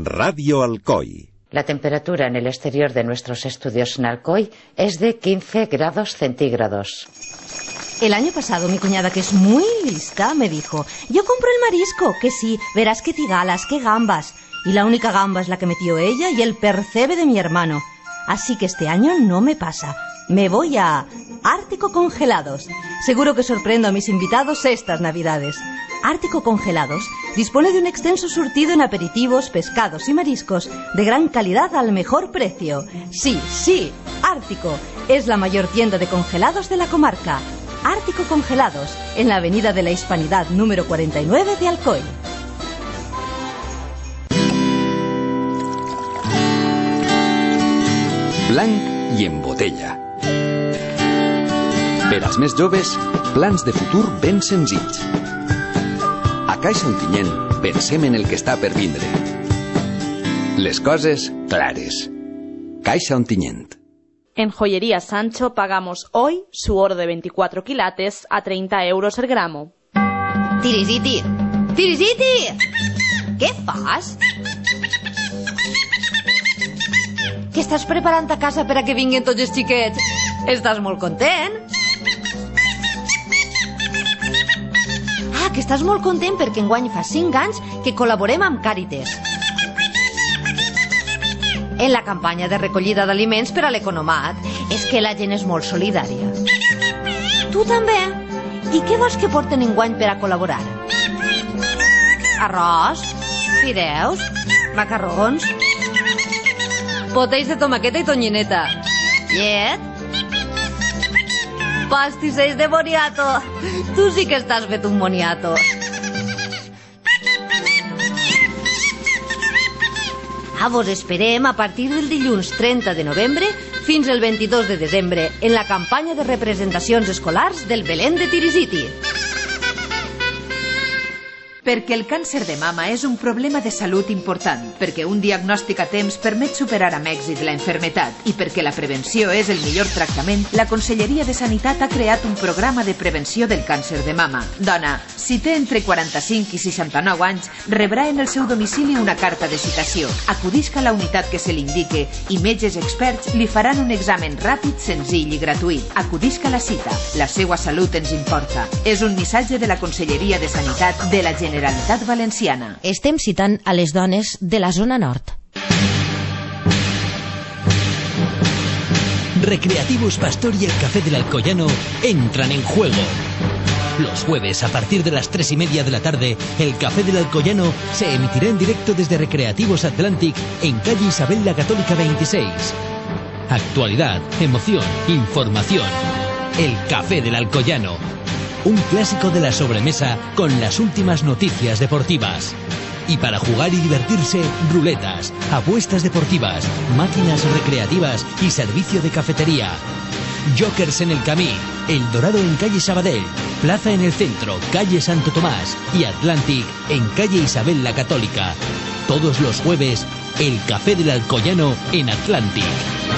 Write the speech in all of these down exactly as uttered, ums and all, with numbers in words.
Radio Alcoy. La temperatura en el exterior de nuestros estudios en Alcoy es de quince grados centígrados. El año pasado mi cuñada, que es muy lista, me dijo: yo compro el marisco, que sí, verás qué tigalas, qué gambas. Y la única gamba es la que metió ella y el percebe de mi hermano. Así que este año no me pasa. Me voy a Ártico Congelados. Seguro que sorprendo a mis invitados estas Navidades. Ártico Congelados dispone de un extenso surtido en aperitivos, pescados y mariscos de gran calidad al mejor precio. Sí, sí, Ártico es la mayor tienda de congelados de la comarca. Ártico Congelados, en la Avenida de la Hispanidad número cuarenta y nueve de Alcoy. Blanc i en botella. Per als més joves, plans de futur ben senzills. A Caixa Ontinyent pensem en el que està per vindre. Les coses clares. Caixa Ontinyent. En Joyería Sancho pagamos hoy su oro de veinticuatro quilates a treinta euros el gramo. Tirisiti! Tirisiti! Què fas? Que estàs preparant a casa per a que vinguin tots els xiquets? Estàs molt content? Ah, que estàs molt content perquè enguany fa cinc anys que col·laborem amb Càritas en la campanya de recollida d'aliments per a l'Economat. És que la gent és molt solidària. Tu també? I què vols que porten enguany per a col·laborar? Arròs? Fideus? Macarrons? Potells de tomaqueta i tonyineta. Llet? Pastissells de boniato. Tu sí que estàs fet un boniato. Ah, vos esperem a partir del dilluns trenta de novembre fins el vint-i-dos de desembre en la campanya de representacions escolars del Belén de Tirisiti. Perquè el càncer de mama és un problema de salut important, perquè un diagnòstic a temps permet superar amb èxit la malaltia i perquè la prevenció és el millor tractament, la Conselleria de Sanitat ha creat un programa de prevenció del càncer de mama. Dona, si té entre quaranta-cinc i seixanta-nou anys, rebrà en el seu domicili una carta de citació. Acudisca a la unitat que se li indique i metges experts li faran un examen ràpid, senzill i gratuït. Acudisca a la cita. La seva salut ens importa. És un missatge de la Conselleria de Sanitat de la Generalitat Generalitat Valenciana. Estem citant a les dones de la zona nord. Recreativos Pastor y el Café del Alcoyano entran en juego. Los jueves, a partir de las tres y media de la tarde, el Café del Alcoyano se emitirá en directo desde Recreativos Atlantic en calle Isabel la Católica veintiséis. Actualidad, emoción, información. El Café del Alcoyano. Un clásico de la sobremesa con las últimas noticias deportivas. Y para jugar y divertirse, ruletas, apuestas deportivas, máquinas recreativas y servicio de cafetería. Jokers en el Camí, El Dorado en calle Sabadell, Plaza en el Centro, calle Santo Tomás y Atlantic en calle Isabel la Católica. Todos los jueves, el Café del Alcoyano en Atlantic.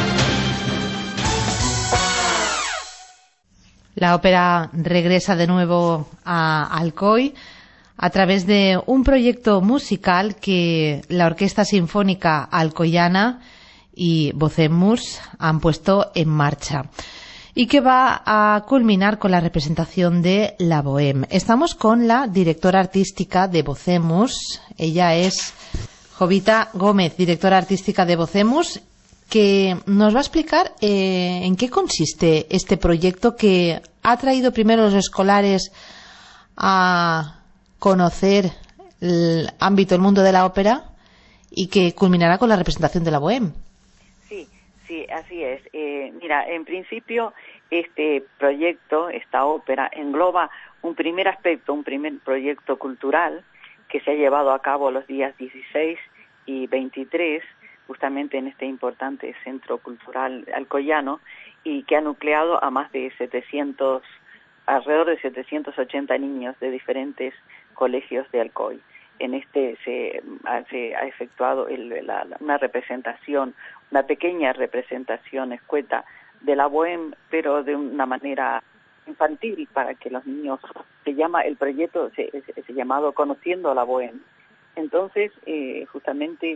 La ópera regresa de nuevo a Alcoy a través de un proyecto musical que la Orquesta Sinfónica Alcoyana y Vocemus han puesto en marcha y que va a culminar con la representación de la Bohème. Estamos con la directora artística de Vocemus. Ella es Jovita Gómez, directora artística de Vocemus, que nos va a explicar eh, en qué consiste este proyecto que ha traído primero a los escolares a conocer el ámbito, el mundo de la ópera y que culminará con la representación de la Bohème. Sí, sí, así es. Eh, mira, en principio este proyecto, esta ópera, engloba un primer aspecto, un primer proyecto cultural que se ha llevado a cabo los días dieciséis y veintitrés justamente en este importante centro cultural alcoyano y que ha nucleado a más de setecientos, alrededor de setecientos ochenta niños de diferentes colegios de Alcoy. En este se, se ha efectuado el, la, una representación, una pequeña representación escueta de la Bohème, pero de una manera infantil para que los niños, se llama el proyecto, se, se, se llamado Conociendo a la Bohème. Entonces, eh, justamente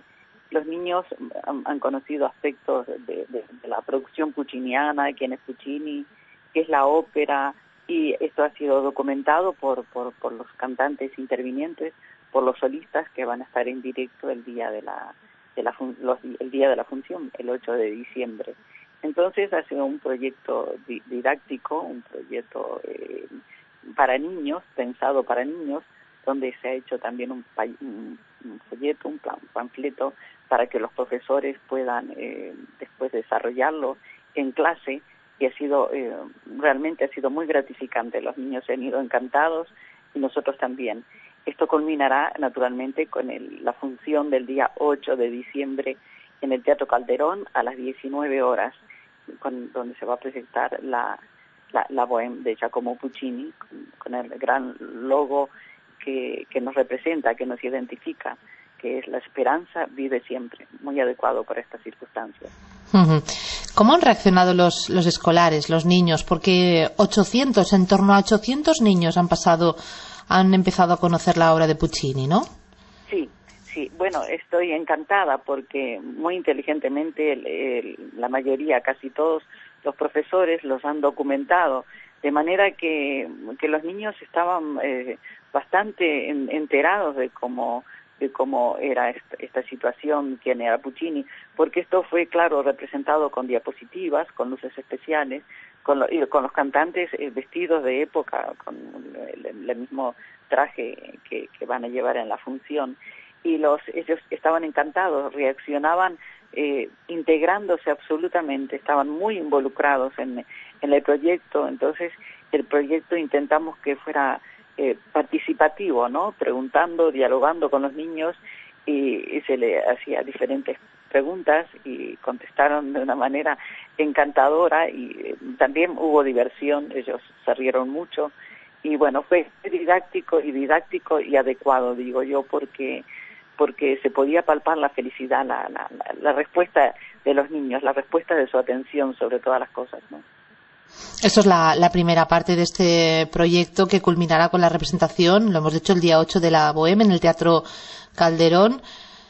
los niños han, han conocido aspectos de, de, de la producción pucciniana, de quién es Puccini, qué es la ópera, y esto ha sido documentado por, por, por los cantantes intervinientes, por los solistas que van a estar en directo el día de la, de la fun, los, el día de la función, el ocho de diciembre. Entonces ha sido un proyecto di, didáctico, un proyecto eh, para niños, pensado para niños, donde se ha hecho también un, un, un folleto, un, plan, un panfleto para que los profesores puedan eh, después desarrollarlo en clase, y ha sido eh, realmente ha sido muy gratificante. Los niños se han ido encantados y nosotros también. Esto culminará naturalmente con el, la función del día ocho de diciembre en el Teatro Calderón a las diecinueve horas, con, donde se va a proyectar la, la, la Bohème de Giacomo Puccini, con, con el gran logo que, que nos representa, que nos identifica, que es la esperanza vive siempre, muy adecuado para estas circunstancias. Uh-huh. ¿Cómo han reaccionado los, los escolares, los niños? Porque ochocientos, en torno a ochocientos niños han pasado, han empezado a conocer la obra de Puccini, ¿no? Sí, sí. Bueno, estoy encantada porque muy inteligentemente el, el, la mayoría, casi todos los profesores los han documentado, de manera que, que los niños estaban eh, bastante en, enterados de cómo de cómo era esta, esta situación, quién era Puccini, porque esto fue, claro, representado con diapositivas, con luces especiales, con, lo, y con los cantantes eh, vestidos de época, con el, el, el mismo traje que, que van a llevar en la función, y los ellos estaban encantados, reaccionaban eh, integrándose absolutamente, estaban muy involucrados en, en el proyecto. Entonces el proyecto intentamos que fuera Eh, participativo, ¿no? Preguntando, dialogando con los niños, y, y se le hacía diferentes preguntas y contestaron de una manera encantadora, y eh, también hubo diversión, ellos se rieron mucho, y bueno, fue didáctico y didáctico y adecuado, digo yo, porque porque se podía palpar la felicidad, la, la, la, la respuesta de los niños, la respuesta de su atención sobre todas las cosas, ¿no? Esto es la, la primera parte de este proyecto, que culminará con la representación, lo hemos dicho, el día ocho de la Bohème en el Teatro Calderón,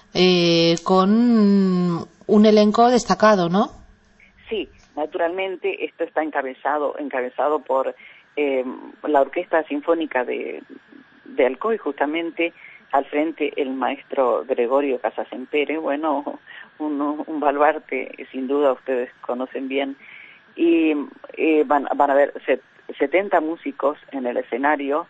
eh, con un elenco destacado, ¿no? Sí, naturalmente esto está encabezado encabezado por eh, la Orquesta Sinfónica de, de Alcoy, justamente al frente el maestro Gregorio Casasempere, bueno, un, un baluarte, sin duda ustedes conocen bien. Y eh, van, van a haber set, setenta músicos en el escenario,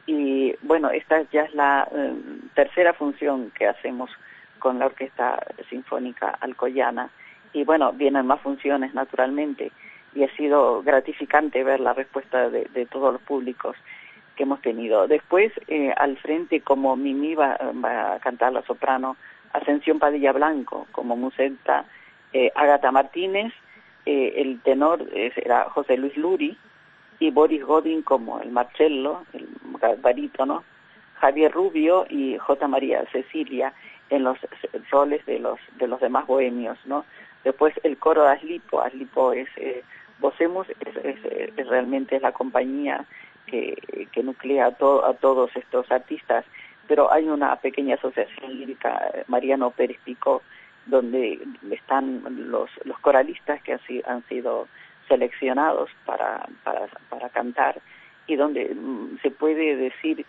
y bueno, esta ya es la eh, tercera función que hacemos con la Orquesta Sinfónica Alcoyana, y bueno, vienen más funciones naturalmente, y ha sido gratificante ver la respuesta de, de todos los públicos que hemos tenido. Después eh, al frente como Mimi va, va a cantar la soprano Ascensión Padilla Blanco, como musetta eh, Ágata Martínez. Eh, el tenor eh, era José Luis Luri, y Boris Godin como el Marcello, el barítono, Javier Rubio y J. María Cecilia en los roles de los de los demás bohemios, ¿no? Después el coro de Aslipo, Aslipo es eh, Vocemus, es, es, es realmente es la compañía que, que nuclea a, to, a todos estos artistas, pero hay una pequeña asociación lírica, Mariano Pérez Picó, donde están los los coralistas que así han sido seleccionados para para para cantar, y donde mm, se puede decir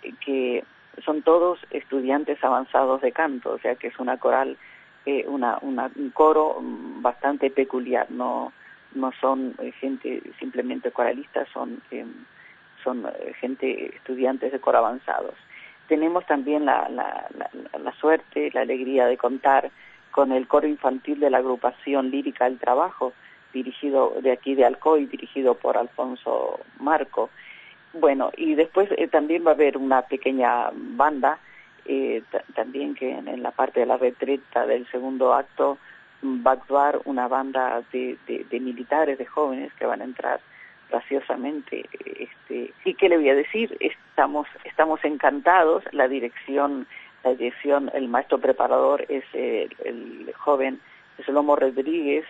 que son todos estudiantes avanzados de canto, o sea que es una coral, eh, una, una un coro bastante peculiar, no no son eh, gente simplemente coralistas, son eh, son eh, gente estudiantes de coro avanzados. Tenemos también la, la la la suerte, la alegría de contar con el coro infantil de la agrupación lírica El Trabajo, dirigido de aquí de Alcoy, dirigido por Alfonso Marco. Bueno, y después eh, también va a haber una pequeña banda, eh, t- también que en, en la parte de la retreta del segundo acto va a actuar una banda de, de, de militares, de jóvenes que van a entrar graciosamente. Este, y qué le voy a decir, estamos estamos encantados, la dirección La dirección, el maestro preparador es el, el joven Slomo Rodríguez,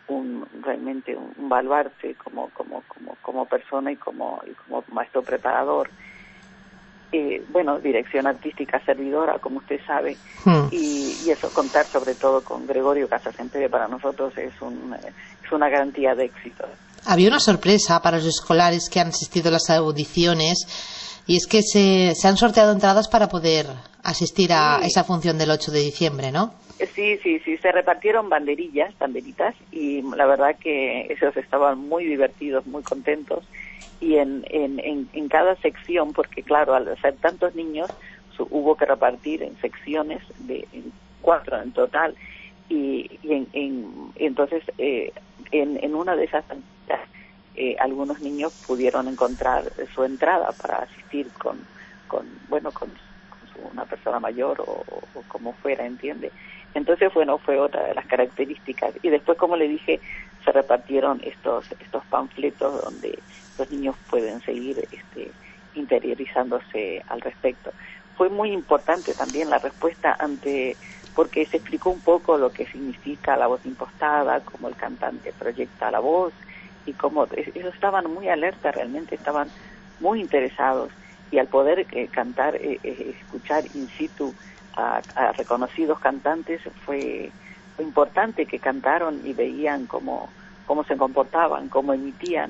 un realmente un, un baluarte como como como como persona y como y como maestro preparador. eh, bueno, dirección artística servidora, como usted sabe, Hmm. y, y eso, contar sobre todo con Gregorio Casasempere para nosotros es, un, es una garantía de éxito. Había una sorpresa para los escolares que han asistido a las audiciones, y es que se, se han sorteado entradas para poder asistir a Sí. esa función del ocho de diciembre, ¿no? Sí, sí, sí, se repartieron banderillas, banderitas, y la verdad que esos estaban muy divertidos, muy contentos, y en, en, en, en cada sección, porque claro, al ser tantos niños, su, hubo que repartir en secciones de en cuatro en total, y, y, en, en, y entonces eh, en, en una de esas banderitas, eh, algunos niños pudieron encontrar su entrada para asistir con, con bueno, con, con su, una persona mayor o, o como fuera, ¿entiende? Entonces, bueno, fue otra de las características. Y después, como le dije, se repartieron estos estos panfletos donde los niños pueden seguir este, interiorizándose al respecto. Fue muy importante también la respuesta ante, porque se explicó un poco lo que significa la voz impostada, cómo el cantante proyecta la voz y cómo ellos estaban muy alerta, realmente estaban muy interesados, y al poder eh, cantar, eh, eh, escuchar in situ a, a reconocidos cantantes, fue, fue importante que cantaron y veían cómo, cómo se comportaban, cómo emitían,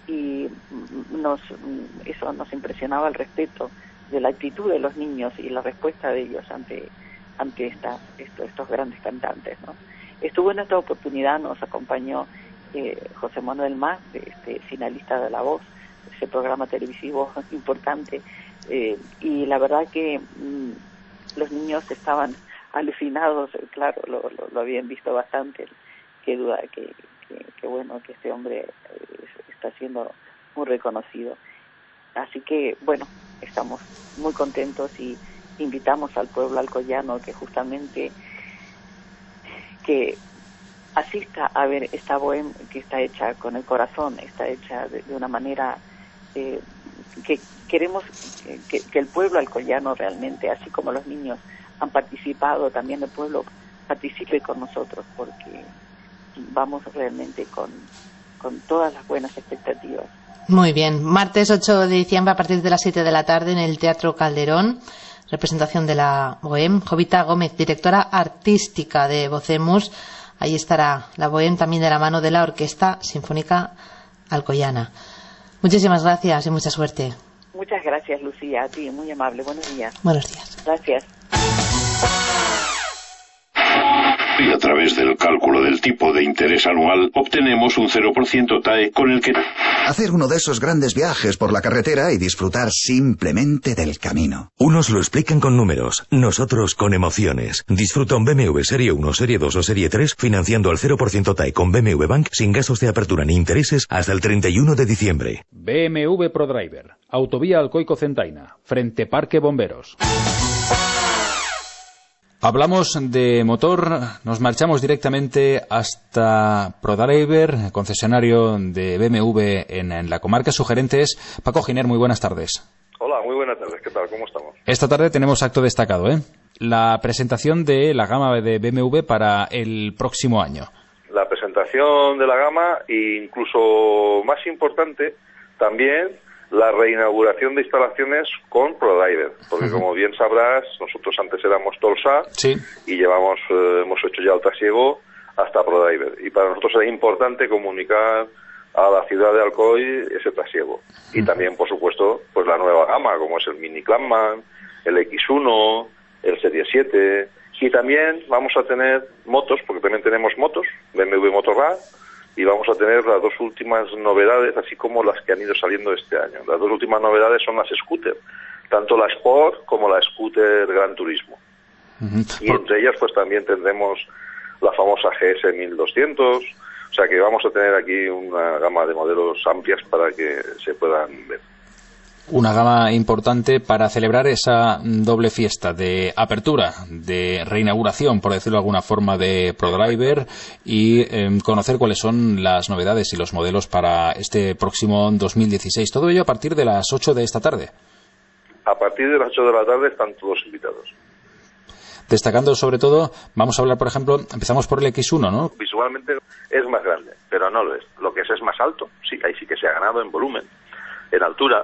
y nos eso nos impresionaba el respeto de la actitud de los niños y la respuesta de ellos ante ante esta, esto, estos grandes cantantes, ¿no? Estuvo en esta oportunidad, nos acompañó eh, José Manuel Mas, este, finalista de La Voz, ese programa televisivo importante, eh, y la verdad que mmm, los niños estaban alucinados, claro, lo, lo, lo habían visto bastante, qué duda, que, que, que bueno, que este hombre eh, está siendo muy reconocido. Así que, bueno, estamos muy contentos y invitamos al pueblo alcoyano que justamente que asista a ver esta bohème que está hecha con el corazón, está hecha de, de una manera eh, que queremos que, que el pueblo alcoyano realmente, así como los niños han participado, también el pueblo participe con nosotros, porque vamos realmente con, con todas las buenas expectativas. Muy bien, martes ocho de diciembre a partir de las siete de la tarde en el Teatro Calderón, representación de la bohème. Jovita Gómez, directora artística de Vocemus, ahí estará la bohème también de la mano de la Orquesta Sinfónica Alcoyana. Muchísimas gracias y mucha suerte. Muchas gracias, Lucía, a ti, muy amable. Buenos días. Buenos días. Gracias. Y a través del cálculo del tipo de interés anual obtenemos un cero por ciento T A E con el que... Hacer uno de esos grandes viajes por la carretera y disfrutar simplemente del camino. Unos lo explican con números, nosotros con emociones. Disfruta un B M W Serie uno, Serie dos o Serie tres financiando al cero por ciento T A E con B M W Bank sin gastos de apertura ni intereses hasta el treinta y uno de diciembre. B M W ProDriver, Autovía Alcoico-Centaina, frente Parque Bomberos. Hablamos de motor, nos marchamos directamente hasta ProDriver, concesionario de B M W en, en la comarca. Sugerentes, Paco Giner, muy buenas tardes. Hola, muy buenas tardes, ¿qué tal? ¿Cómo estamos? Esta tarde tenemos acto destacado, ¿eh? La presentación de la gama de B M W para el próximo año. La presentación de la gama e incluso más importante también la reinauguración de instalaciones con ProDriver, porque uh-huh. como bien sabrás, nosotros antes éramos Tolsa sí. y llevamos eh, hemos hecho ya el trasiego hasta ProDriver, y para nosotros es importante comunicar a la ciudad de Alcoy ese trasiego. Uh-huh. Y también, por supuesto, pues la nueva gama, como es el Mini Clubman, el X uno, el Serie siete, y también vamos a tener motos, porque también tenemos motos, B M W Motorrad, y vamos a tener las dos últimas novedades, así como las que han ido saliendo este año. Las dos últimas novedades son las scooter, tanto la Sport como la Scooter Gran Turismo. Uh-huh. Y entre ellas pues también tendremos la famosa G S mil doscientos, o sea que vamos a tener aquí una gama de modelos amplias para que se puedan ver. Una gama importante para celebrar esa doble fiesta de apertura, de reinauguración, por decirlo de alguna forma, de ProDriver y eh, conocer cuáles son las novedades y los modelos para este próximo dos mil dieciséis. Todo ello a partir de las ocho de esta tarde. A partir de las ocho de la tarde están todos invitados. Destacando sobre todo, vamos a hablar, por ejemplo, empezamos por el X uno, ¿no? Visualmente es más grande, pero no lo es. Lo que es es más alto, sí, ahí sí que se ha ganado en volumen, en altura.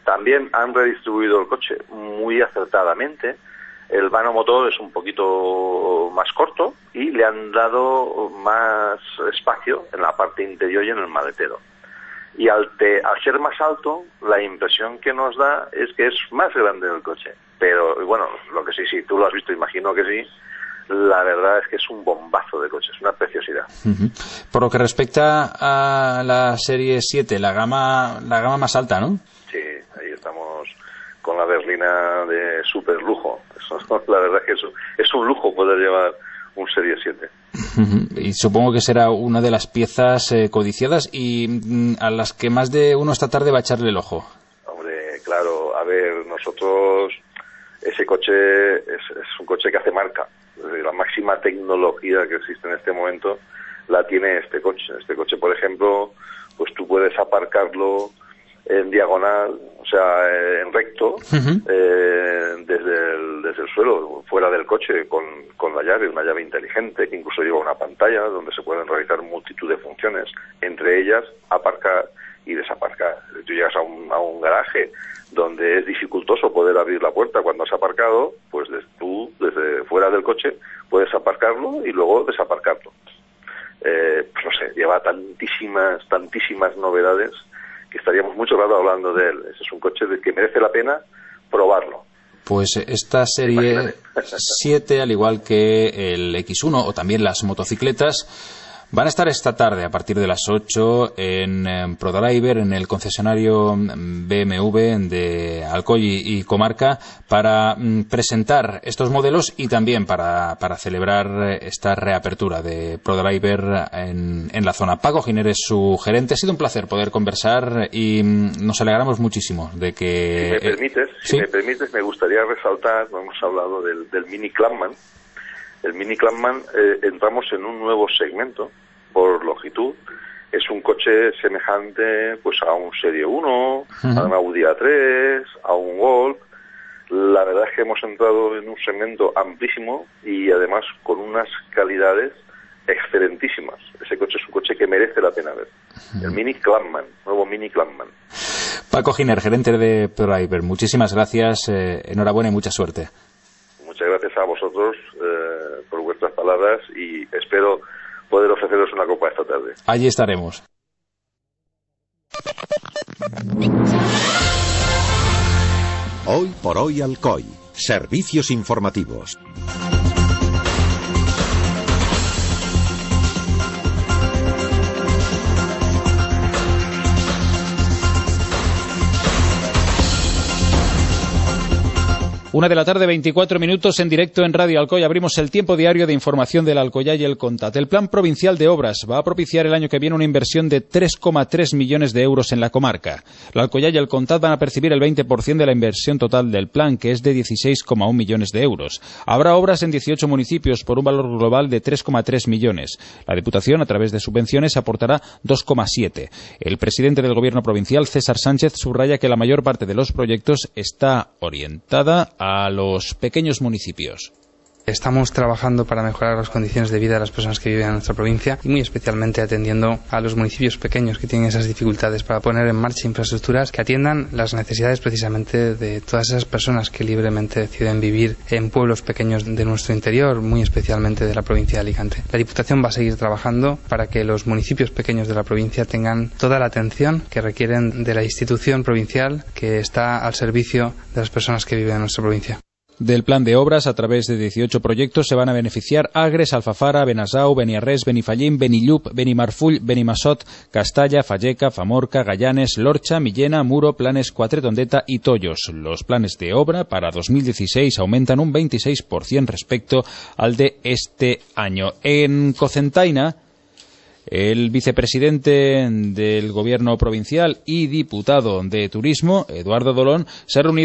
También han redistribuido el coche muy acertadamente. El vano motor es un poquito más corto y le han dado más espacio en la parte interior y en el maletero. Y al, te, al ser más alto, la impresión que nos da es que es más grande el coche. Pero bueno, lo que sí, sí, tú lo has visto, imagino que sí. La verdad es que es un bombazo de coche, es una preciosidad. Uh-huh. Por lo que respecta a la serie siete, la gama la gama más alta, ¿no? Sí, ahí estamos con la berlina de super lujo. Eso, la verdad es que eso, es un lujo poder llevar un serie siete. Uh-huh. Y supongo que será una de las piezas eh, codiciadas y mm, a las que más de uno esta tarde va a echarle el ojo. Hombre, claro, a ver, nosotros, ese coche es, es un coche que hace marca. La máxima tecnología que existe en este momento la tiene este coche. Este coche, por ejemplo, pues tú puedes aparcarlo en diagonal, o sea, en recto, uh-huh. eh, desde, el, desde el suelo, fuera del coche, con, con la llave, una llave inteligente que incluso lleva una pantalla donde se pueden realizar multitud de funciones, entre ellas aparcar y desaparcar. Tú llegas a un, a un garaje donde es dificultoso poder abrir la puerta cuando has aparcado, pues des, tú desde fuera del coche puedes aparcarlo y luego desaparcarlo. Eh, pues no sé, lleva tantísimas, tantísimas novedades que estaríamos mucho rato hablando de él. Ese es un coche de que merece la pena probarlo. Pues esta serie siete, al igual que el equis uno o también las motocicletas, van a estar esta tarde a partir de las ocho en, en ProDriver, en el concesionario B M W de Alcoy y, y comarca, para mm, presentar estos modelos y también para, para celebrar esta reapertura de ProDriver en, en la zona. Paco Giner es su gerente. Ha sido un placer poder conversar y mm, nos alegramos muchísimo de que... Si me permites, eh, si ¿sí? me permites, me gustaría resaltar, no hemos hablado del, del Mini Clubman. El Mini Clubman, eh, entramos en un nuevo segmento por longitud. Es un coche semejante pues a un Serie uno, uh-huh. a un Audi A tres, a un Golf. La verdad es que hemos entrado en un segmento amplísimo y además con unas calidades excelentísimas. Ese coche es un coche que merece la pena ver. Uh-huh. El Mini Clubman, nuevo Mini Clubman. Paco Giner, gerente de ProDriver, muchísimas gracias, eh, enhorabuena y mucha suerte. Muchas gracias a vosotros eh, por vuestras palabras y espero poder ofreceros una copa esta tarde. Allí estaremos. Hoy por hoy Alcoy. Servicios informativos. Una de la tarde, veinticuatro minutos, en directo en Radio Alcoy. Abrimos el tiempo diario de información del Alcoyá y el Contat. El Plan Provincial de Obras va a propiciar el año que viene una inversión de tres coma tres millones de euros en la comarca. El Alcoyá y el Contat van a percibir el veinte por ciento de la inversión total del plan, que es de dieciséis coma uno millones de euros. Habrá obras en dieciocho municipios por un valor global de tres coma tres millones. La Diputación, a través de subvenciones, aportará dos coma siete. El presidente del Gobierno provincial, César Sánchez, subraya que la mayor parte de los proyectos está orientada a los pequeños municipios. Estamos trabajando para mejorar las condiciones de vida de las personas que viven en nuestra provincia y muy especialmente atendiendo a los municipios pequeños que tienen esas dificultades para poner en marcha infraestructuras que atiendan las necesidades precisamente de todas esas personas que libremente deciden vivir en pueblos pequeños de nuestro interior, muy especialmente de la provincia de Alicante. La Diputación va a seguir trabajando para que los municipios pequeños de la provincia tengan toda la atención que requieren de la institución provincial que está al servicio de las personas que viven en nuestra provincia. Del plan de obras, a través de dieciocho proyectos, se van a beneficiar Agres, Alfafara, Benasau, Beniarrés, Benifallín, Benillup, Benimarfull, Benimassot, Castalla, Falleca, Famorca, Gallanes, Lorcha, Millena, Muro, Planes, Cuatretondeta y Tollos. Los planes de obra para dos mil dieciséis aumentan un veintiséis por ciento respecto al de este año. En Cocentaina, el vicepresidente del Gobierno provincial y diputado de Turismo, Eduardo Dolón, se ha reunido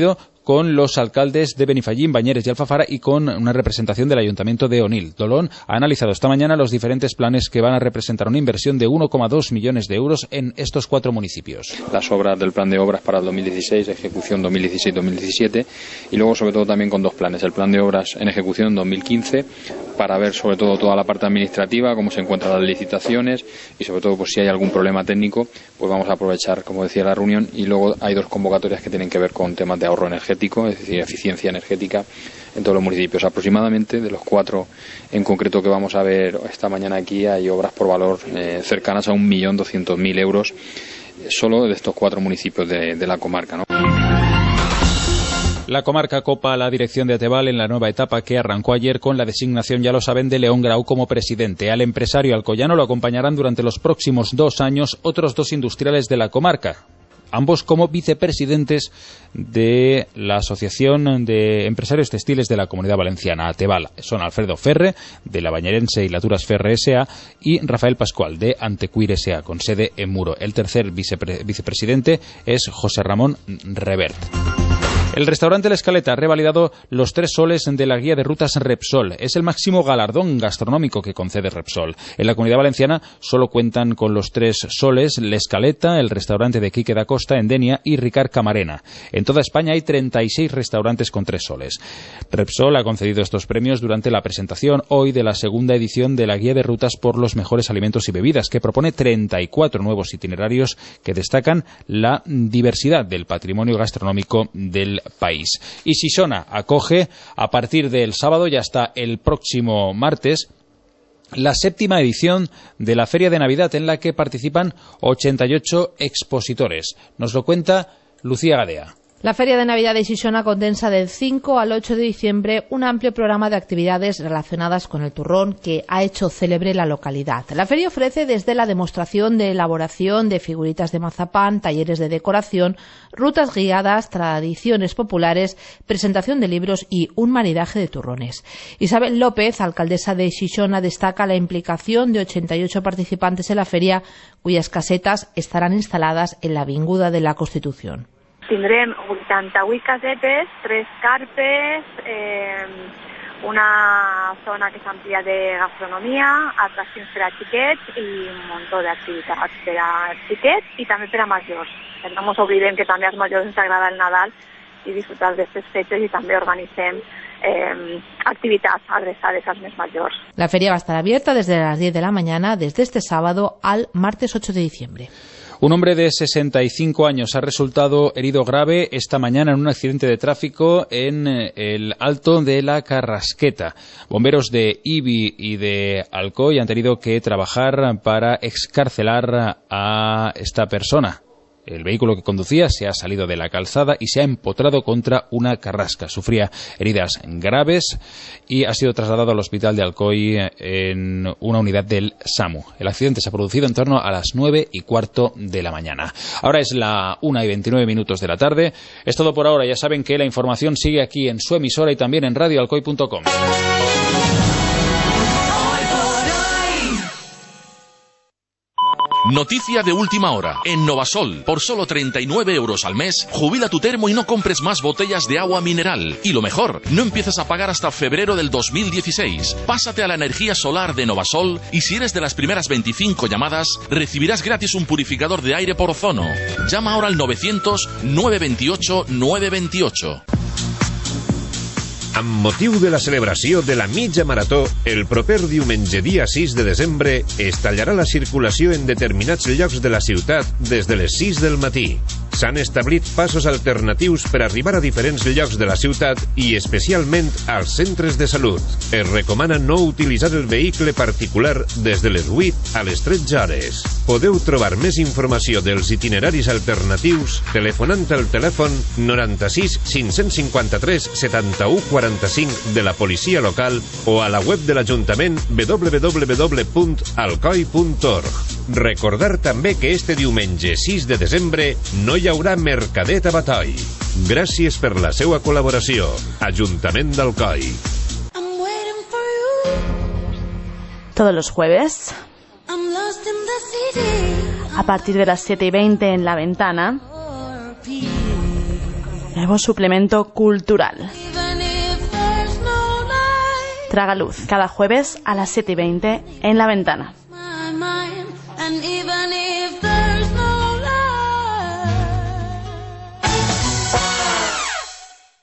con los alcaldes de Benifallín, Bañeres y Alfafara y con una representación del Ayuntamiento de Onil. Dolón ha analizado esta mañana los diferentes planes que van a representar una inversión de uno coma dos millones de euros en estos cuatro municipios. Las obras del plan de obras para el dos mil dieciséis, ejecución dos mil dieciséis dos mil diecisiete, y luego sobre todo también con dos planes, el plan de obras en ejecución dos mil quince, para ver sobre todo toda la parte administrativa, cómo se encuentran las licitaciones y sobre todo pues si hay algún problema técnico, pues vamos a aprovechar, como decía, la reunión. Y luego hay dos convocatorias que tienen que ver con temas de ahorro energético, es decir, eficiencia energética en todos los municipios. Aproximadamente, de los cuatro en concreto que vamos a ver esta mañana aquí, hay obras por valor eh, cercanas a un millón doscientos mil euros eh, solo de estos cuatro municipios de, de la comarca, ¿no? La comarca copa la dirección de Ateval en la nueva etapa que arrancó ayer con la designación, ya lo saben, de León Grau como presidente. Al empresario alcoyano lo acompañarán durante los próximos dos años otros dos industriales de la comarca, ambos como vicepresidentes de la Asociación de Empresarios Textiles de la Comunidad Valenciana, Ateval. Son Alfredo Ferre, de la Bañerense y Laturas Ferre S A, y Rafael Pascual, de Antecuir S A, con sede en Muro. El tercer vicepre- vicepresidente es José Ramón Revert. El restaurante La Escaleta ha revalidado los tres soles de la guía de rutas Repsol. Es el máximo galardón gastronómico que concede Repsol. En la Comunidad Valenciana solo cuentan con los tres soles La Escaleta, el restaurante de Quique da Costa en Denia y Ricard Camarena. En toda España hay treinta y seis restaurantes con tres soles. Repsol ha concedido estos premios durante la presentación hoy de la segunda edición de la guía de rutas por los mejores alimentos y bebidas, que propone treinta y cuatro nuevos itinerarios que destacan la diversidad del patrimonio gastronómico del país. Y Sisona acoge a partir del sábado y hasta el próximo martes la séptima edición de la Feria de Navidad, en la que participan ochenta y ocho expositores. Nos lo cuenta Lucía Gadea. La Feria de Navidad de Sisona condensa del cinco al ocho de diciembre un amplio programa de actividades relacionadas con el turrón que ha hecho célebre la localidad. La feria ofrece desde la demostración de elaboración de figuritas de mazapán, talleres de decoración, rutas guiadas, tradiciones populares, presentación de libros y un maridaje de turrones. Isabel López, alcaldesa de Sisona, destaca la implicación de ochenta y ocho participantes en la feria, cuyas casetas estarán instaladas en la Avinguda de la Constitución. Tindrem vuitanta-vuit casetes, tres carpes, eh, una zona que s'amplia de gastronomia, atraccions per a xiquets i un munt d'activitats per a xiquets i també per a majors. No ens oblidem que també als majors ens agrada el Nadal i disfrutar d'aquestes fetges, i també organitzem eh, activitats adreçades als més majors. La feria va a estar abierta desde las diez de la mañana, desde este sábado al martes ocho de diciembre. Un hombre de sesenta y cinco años ha resultado herido grave esta mañana en un accidente de tráfico en el Alto de la Carrasqueta. Bomberos de Ibi y de Alcoy han tenido que trabajar para excarcelar a esta persona. El vehículo que conducía se ha salido de la calzada y se ha empotrado contra una carrasca. Sufría heridas graves y ha sido trasladado al hospital de Alcoy en una unidad del SAMU. El accidente se ha producido en torno a las nueve y cuarto de la mañana. Ahora es la una y veintinueve minutos de la tarde. Es todo por ahora. Ya saben que la información sigue aquí en su emisora y también en radio alcoy punto com. Noticia de última hora. En Novasol, por solo treinta y nueve euros al mes, jubila tu termo y no compres más botellas de agua mineral. Y lo mejor, no empieces a pagar hasta febrero del dos mil dieciséis. Pásate a la energía solar de Novasol y si eres de las primeras veinticinco llamadas, recibirás gratis un purificador de aire por ozono. Llama ahora al novecientos, nueve veintiocho, nueve veintiocho. Amb motiu de la celebració de la mitja marató, el proper diumenge dia sis de desembre es tallarà la circulació en determinats llocs de la ciutat des de les sis del matí. S'han establit passos alternatius per arribar a diferents llocs de la ciutat i especialment als centres de salut. Es recomana no utilitzar el vehicle particular des de les vuit a les tretze hores. Podeu trobar més informació dels itineraris alternatius telefonant al telèfon noranta-sis cinc-cents cinquanta-tres setanta-u quaranta-cinc de la policia local o a la web de l'Ajuntament w w w punt alcoi punt org. Recordar també que este diumenge sis de desembre no hi haurà mercadet a Batoi. Gràcies per la seva col·laboració. Ajuntament d'Alcoi. Todos los jueves, a partir de las siete y veinte en La Ventana, nuevo suplemento cultural. Tragaluz, cada jueves a las siete y veinte en La Ventana. And even if